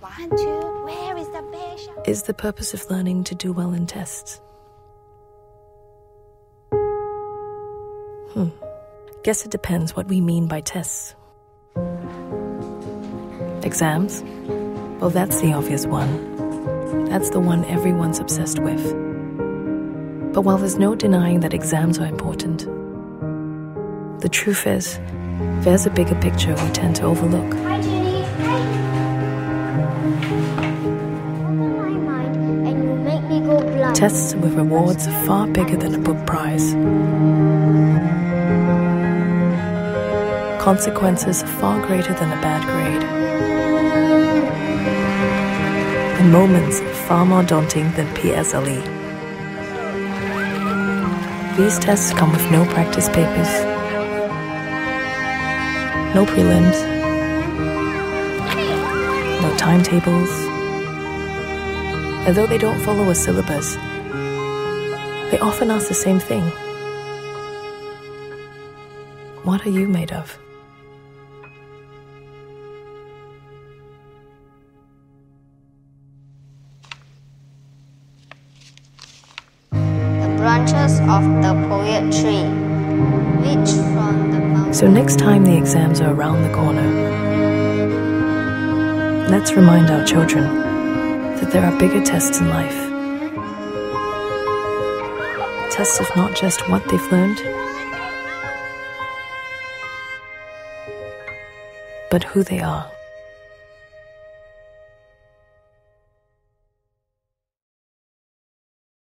1, 2, where is the bear? Is the purpose of learning to do well in tests? Guess it depends what we mean by tests. Exams? Well, that's the obvious one. That's the one everyone's obsessed with. But while there's no denying that exams are important, the truth is, there's a bigger picture we tend to overlook. Hi, Judy. Hi. Open my mind and you make me go blind. Tests with rewards far bigger than a book prize. Consequences far greater than a bad grade. And moments far more daunting than PSLE. These tests come with no practice papers, no prelims, no timetables. And though they don't follow a syllabus, they often ask the same thing. What are you made of? Branches of the poet tree, which from the mountain. So next time the exams are around the corner, let's remind our children that there are bigger tests in life. Tests of not just what they've learned, but who they are.